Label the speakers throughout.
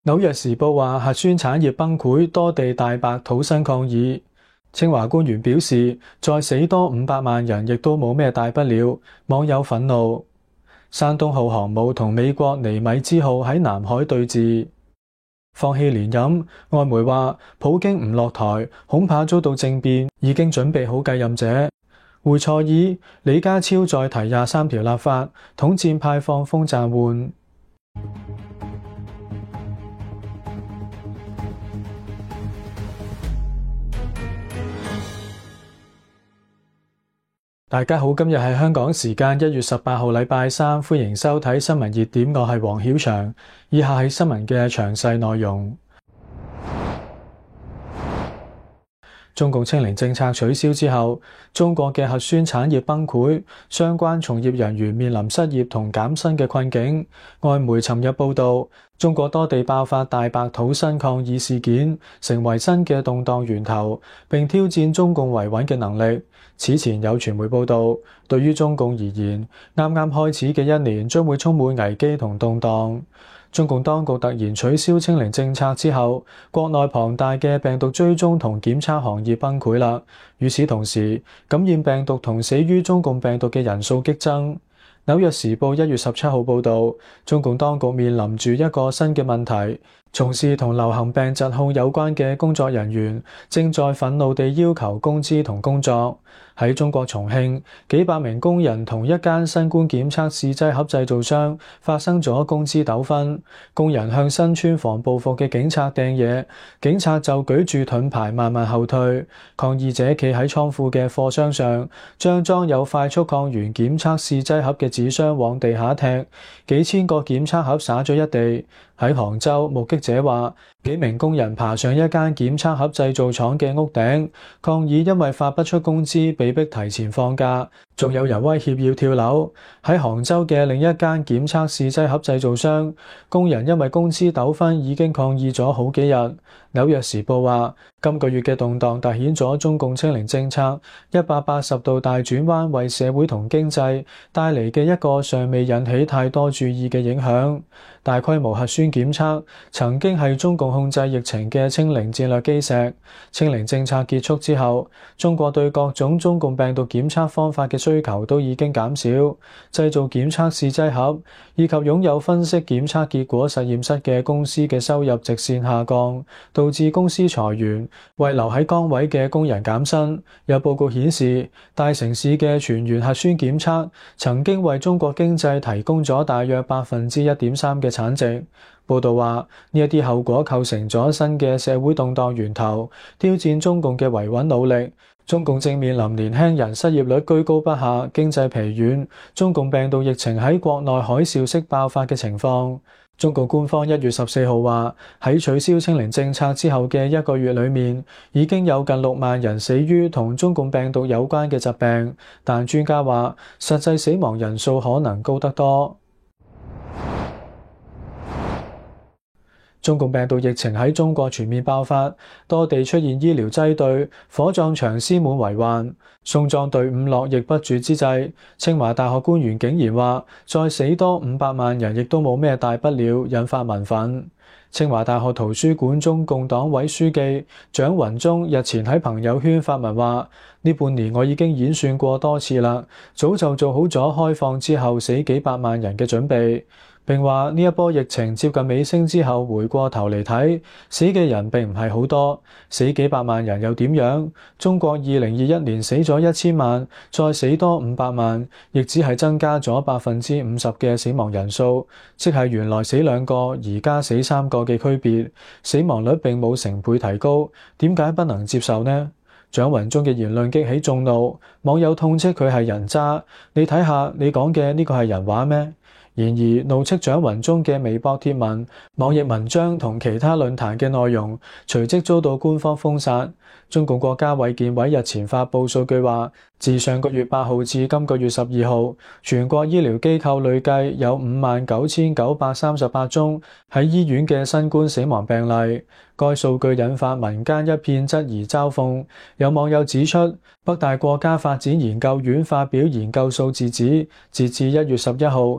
Speaker 1: 紐約時報話核酸產業崩潰，多地大白土生抗議。清華官員表示，再死多500萬人亦都冇咩大不了。網友憤怒。山東號航母同美國尼米茲號喺南海對峙。放棄連任，外媒話普京唔落台，恐怕遭到政變，已經準備好繼任者。會錯意，李家超再提23條立法，統戰派放風暫緩。大家好，今日係香港時間1月18號禮拜三，歡迎收睇新聞熱點，我係黃曉翔。以下係新聞嘅詳細內容。中共清零政策取消之後，中國嘅核酸產業崩潰，相關從業人員面臨失業同減薪嘅困境。外媒尋日報道，中國多地爆發大白土生抗議事件，成為新嘅動盪源頭，並挑戰中共維穩嘅能力。此前有傳媒報道，對於中共而言，啱啱開始嘅一年將會充滿危機同動盪。中共當局突然取消清零政策之後，國內龐大嘅病毒追蹤同檢測行業崩潰啦。與此同時，感染病毒同死於中共病毒嘅人數激增。紐約時報1月17號報導，中共當局面臨住一個新嘅問題，從事同流行病疾控有關嘅工作人員正在憤怒地要求工資同工作。喺中國重慶，幾百名工人同一間新冠檢測試劑盒製造商發生咗工資糾紛，工人向身穿防暴服嘅警察掟嘢，警察就舉住盾牌慢慢後退。抗議者企喺倉庫嘅貨箱上，將裝有快速抗原檢測試劑盒嘅紙箱往地下踢，幾千個檢測盒灑咗一地。喺杭州，目擊者話，幾名工人爬上一間檢測盒製造廠嘅屋頂，抗議因為發不出工資，被迫提前放假。仲有人威脅要跳樓。喺杭州嘅另一間檢測試劑盒製造商，工人因為工資糾紛已經抗議咗好幾日。紐約時報話，今個月嘅動盪凸顯咗中共清零政策180度大轉彎為社會同經濟帶嚟嘅一個尚未引起太多注意嘅影響。大規模核酸檢測曾經係中共控制疫情嘅清零戰略基石。清零政策結束之後，中國對各種中共病毒檢測方法嘅需求都已經減少，製造檢測試劑盒以及擁有分析檢測結果實驗室嘅公司嘅收入直線下降，導致公司裁員，為留喺崗位嘅工人減薪。有報告顯示，大城市嘅全員核酸檢測曾經為中國經濟提供咗大約1.3%嘅產值。報道話，呢一啲後果構成咗新嘅社會動盪源頭，挑戰中共嘅維穩努力。中共正面臨年輕人失業率居高不下、經濟疲軟、中共病毒疫情喺國內海嘯式爆發嘅情況。中共官方1月14號話，喺取消清零政策之後嘅1個月裏面，已經有近6萬人死於同中共病毒有關嘅疾病，但專家話，實際死亡人數可能高得多。中共病毒疫情喺中國全面爆發，多地出現醫療擠兌，火葬場屍滿為患，送葬隊伍絡繹不絕之際，清華大學官員竟然話再死多500萬人亦都冇咩大不了，引發民憤。清華大學圖書館中共黨委書記蔣雲中日前喺朋友圈發文話：呢半年我已經演算過多次啦，早就做好咗開放之後死幾百萬人嘅準備。並話呢一波疫情接近尾聲之後，回過頭嚟睇，死嘅人並唔係好多，死幾百萬人又點樣？中國2021年死咗1000萬，再死多500萬，亦只係增加咗50%嘅死亡人數，即係原來死2個，而家死3個嘅區別，死亡率並冇成倍提高，點解不能接受呢？蔣雲中嘅言論激起眾怒，網友痛斥佢係人渣，你睇下你講嘅呢個係人話咩？然而，怒斥蔣雲中嘅微博貼文、網頁文章同其他論壇嘅內容，隨即遭到官方封殺。中共國家衛健委日前發布數據話，自上個月8號至今個月12號，全國醫療機構累計有59,938宗喺醫院嘅新冠死亡病例。該數據引發民間一片質疑嘲諷。有網友指出，北大國家發展研究院發表研究數字指，截至1月11號，已經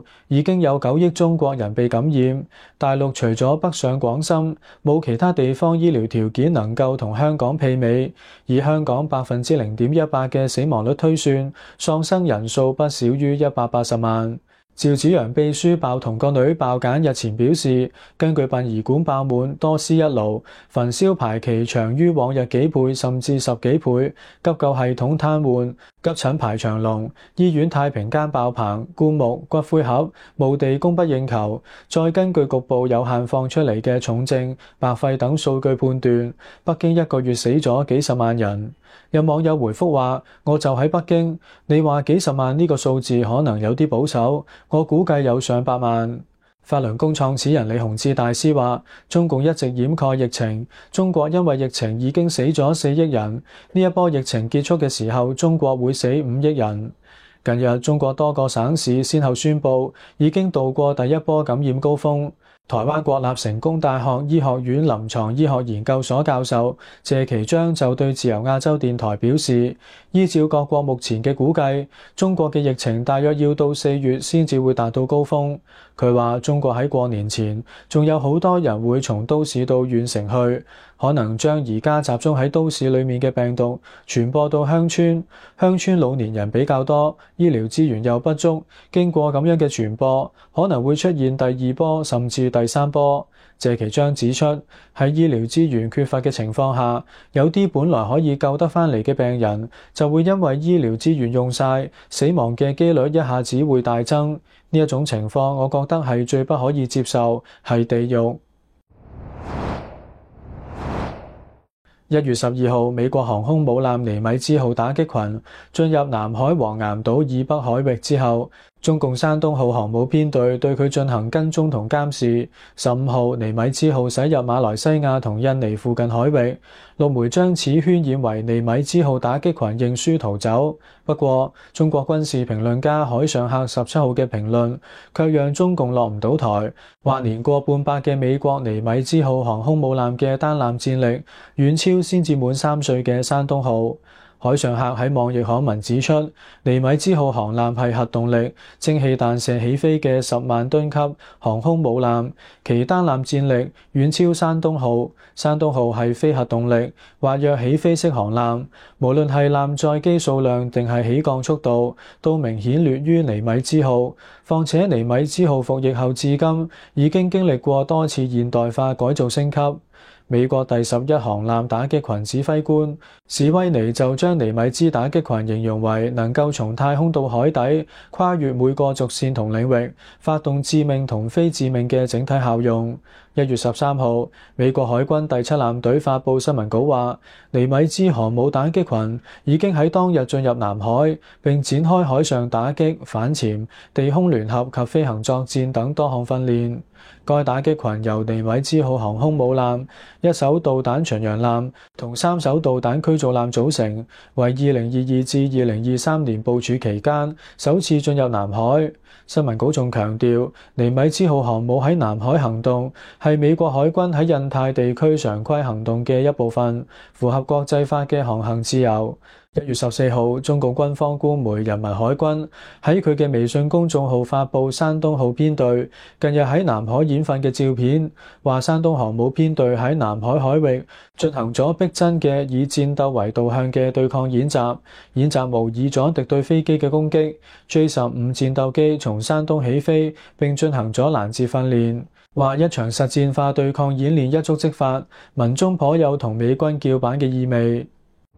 Speaker 1: 經有9億中國人被感染。大陸除咗北上廣深，冇其他地方醫療條件能夠同香港媲美。以香港0.18%嘅死亡率推算，喪生人數不少於180萬。趙紫陽秘書鮑彤個女鮑簡日前表示，根據殯儀館爆滿、多司一爐、焚燒排期長於往日幾倍甚至10幾倍，急救系統癱瘓、急診排長龍、醫院太平間爆棚、棺木、骨灰盒、墓地供不應求，再根據局部有限放出嚟嘅重症、白肺等數據判斷，北京1個月死咗幾十萬人。有網友回覆話：我就喺北京，你話幾十萬呢個數字可能有啲保守，我估計有上百萬。法輪功創始人李洪志大師話：中共一直掩蓋疫情，中國因為疫情已經死咗4億人，呢一波疫情結束嘅時候，中國會死5億人。近日，中國多個省市先後宣布已經度過第一波感染高峰。台灣國立成功大學醫學院臨床醫學研究所教授謝其章就對自由亞洲電台表示，依照各國目前嘅估計，中國嘅疫情大約要到4月先至會達到高峰。佢話中國喺過年前仲有好多人會從都市到縣城去，可能將而家集中喺都市裡面嘅病毒傳播到鄉村。鄉村老年人比較多，醫療資源又不足，經過咁樣嘅傳播，可能會出現第2波甚至第3波。謝其章指出，喺醫療資源缺乏嘅情況下，有啲本來可以救得返嚟嘅病人，就會因為醫療資源用晒，死亡嘅機率一下子會大增。呢一種情況，我覺得係最不可以接受，係地獄。1月12號，美國航空母艦尼米茲號打擊群進入南海黃岩島以北海域之後，中共山東號航母編隊對佢進行跟蹤同監視。15號，尼米茲號駛入馬來西亞同印尼附近海域，陸媒將此渲染為尼米茲號打擊群認輸逃走。不過，中國軍事評論家海上客17號嘅評論卻讓中共落唔到台，話年過半百嘅美國尼米茲號航空母艦嘅單艦戰力遠超先至滿3歲嘅山東號。海上客喺網易刊文指出，尼米茲號航艦係核動力、蒸氣彈射起飛嘅10萬噸級航空母艦，其單艦戰力遠超山東號。山東號係非核動力或弱起飛式航艦，無論係艦載機數量定係起降速度，都明顯劣於尼米茲號。況且尼米茲號服役後至今已經經歷過多次現代化改造升級。美國第11航艦打擊群指揮官史威尼就將尼米茲打擊群形容為能夠從太空到海底，跨越每個軸線同領域，發動致命同非致命嘅整體效用。1月13號，美國海軍第7艦隊發布新聞稿話，尼米茲航母打擊群已經喺當日進入南海，並展開海上打擊、反潛、地空聯合及飛行作戰等多項訓練。該打擊群由尼米茲號航空母艦、1艘導彈巡洋艦同3艘導彈驅逐艦組成，為2022至2023年部署期間首次進入南海。新聞稿仲強調，尼米茲號航母喺南海行動係美國海軍喺印太地區常規行動嘅一部分，符合國際法嘅航行自由。1月14號，中共軍方官媒人民海軍喺佢嘅微信公眾號發布山東號編隊近日喺南海演訓嘅照片，話山東航母編隊喺南海海域進行咗逼真嘅以戰鬥為導向嘅對抗演習，演習模擬咗敵對飛機嘅攻擊。J-15戰鬥機從山東起飛並進行咗攔截訓練，話一場實戰化對抗演練一觸即發，文中頗有同美軍叫板嘅意味。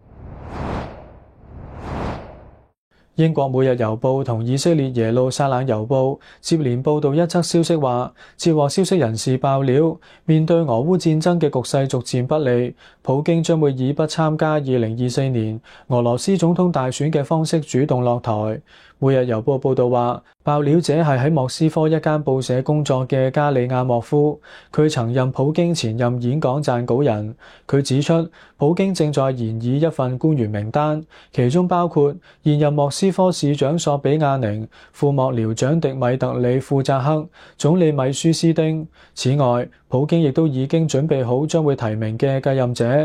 Speaker 1: 英國每日郵報同以色列耶路撒冷郵報接連報導一則消息話，接獲消息人士爆料，面對俄烏戰爭嘅局勢逐漸不利，普京將會以不參加2024年俄羅斯總統大選嘅方式主動落台。每日郵報報導話，爆料者係喺莫斯科一間報社工作嘅加里亞莫夫，佢曾任普京前任演講撰稿人。佢指出，普京正在研議一份官員名單，其中包括現任莫斯科市長索比亞寧、副幕僚長迪米特里庫扎克、總理米舒斯丁。此外，普京亦都已經準備好將會提名嘅繼任者。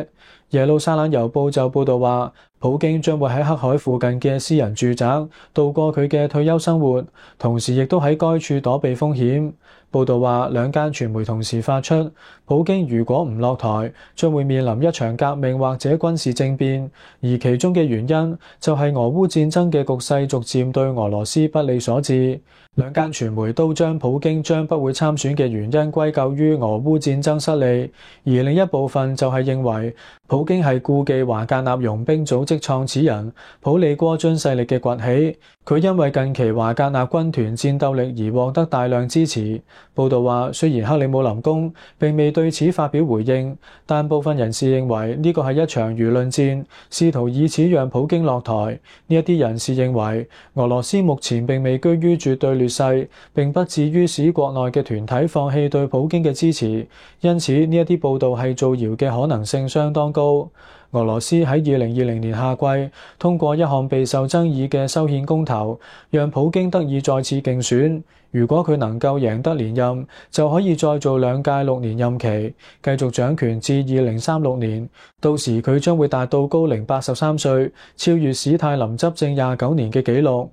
Speaker 1: 耶路撒冷郵報就報道話，普京將會喺黑海附近嘅私人住宅度過佢嘅退休生活，同時亦都喺該處躲避風險。報道話，兩間傳媒同時發出，普京如果唔落台，將會面臨一場革命或者軍事政變，而其中嘅原因就係俄烏戰爭嘅局勢逐漸對俄羅斯不利所致。兩間傳媒都將普京將不會參選嘅原因歸咎於俄烏戰爭失利，而另一部分就係認為普京係顧忌華格納傭兵組織創始人普里戈津勢力嘅崛起，佢因為近期華格納軍團戰鬥力而獲得大量支持。報道話，雖然克里姆林宮並未對此發表回應，但部分人士認為呢個係一場輿論戰，試圖以此讓普京落台。呢一啲人士認為，俄羅斯目前並未居於絕對劣勢，並不至於使國內嘅團體放棄對普京嘅支持，因此呢一啲報道係造謠嘅可能性相當高。俄羅斯喺2020年夏季通過一項備受爭議嘅修憲公投，讓普京得以再次競選。如果佢能夠贏得連任，就可以再做2屆6年任期，繼續掌權至2036年。到時佢將會達到高齡83歲，超越史太林執政29年嘅紀錄。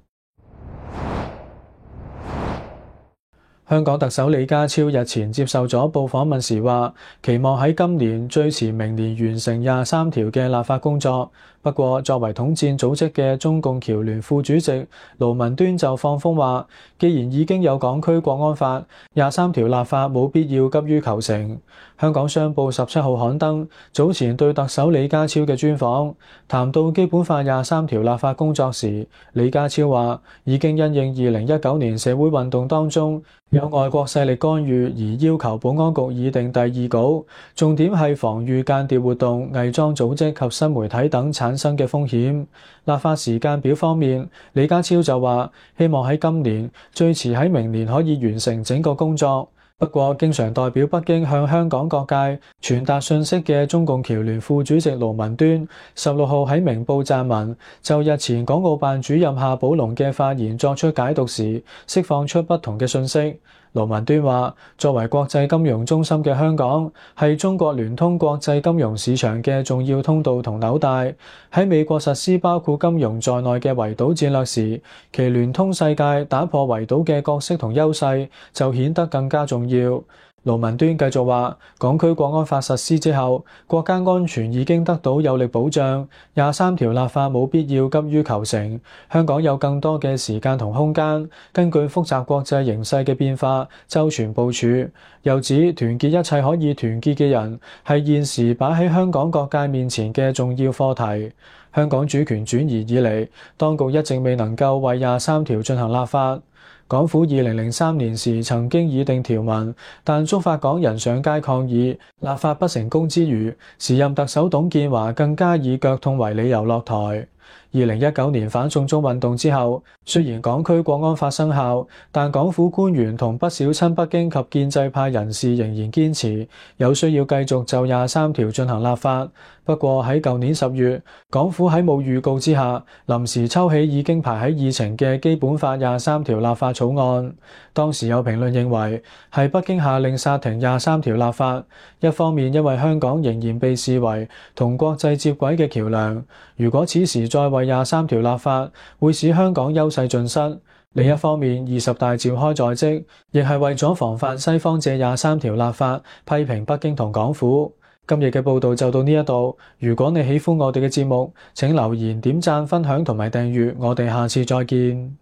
Speaker 1: 香港特首李家超日前接受咗報訪問時話，期望喺今年最遲明年完成23條嘅立法工作。不過，作為統戰組織嘅中共僑聯副主席盧文端就放風話，既然已經有港區國安法，23條立法冇必要急於求成。香港商報17號刊登早前對特首李家超嘅專訪，談到基本法23條立法工作時，李家超話已經因應2019年社會運動當中有外國勢力干預而要求保安局擬定第2稿，重點係防禦間諜活動、偽裝組織及新媒體等產生嘅風險。立法時間表方面，李家超就話希望喺今年，最遲喺明年可以完成整個工作。不過，經常代表北京向香港各界傳達信息嘅中共僑聯副主席盧文端16號喺明報撰文，就日前港澳辦主任夏寶龍嘅發言作出解讀時，釋放出不同嘅信息。盧文端話：作為國際金融中心嘅香港，係中國聯通國際金融市場嘅重要通道同紐帶。喺美國實施包括金融在內嘅圍堵戰略時，其聯通世界、打破圍堵嘅角色同優勢就顯得更加重要。盧文端繼續話，港區國安法實施之後，國家安全已經得到有力保障，23條立法冇必要急於求成，香港有更多嘅時間同空間，根據複雜國際形勢嘅變化，周全部署。又指團結一切可以團結嘅人，係現時擺喺香港各界面前嘅重要課題。香港主權轉移以嚟，當局一直未能夠為23條進行立法。港府2003年時曾經擬定條文，但觸發港人上街抗議，立法不成功之餘，時任特首董建華更加以腳痛為理由落台。2019年反送中運動之後，雖然港區國安法生效，但港府官員同不少親北京及建制派人士仍然堅持有需要繼續就23條進行立法。不過喺舊年10月，港府喺冇預告之下，臨時抽起已經排喺議程嘅基本法23條立法草案。當時有評論認為係北京下令剎停23條立法，一方面因為香港仍然被視為同國際接軌嘅橋梁，如果此時再為23條立法，會使香港優勢盡失。另一方面，20大召開在即，亦係為咗防範西方借23條立法批評北京同港府。今日嘅報道就到呢一度。如果你喜歡我哋嘅節目，請留言、點讚、分享同埋訂閱。我哋下次再見。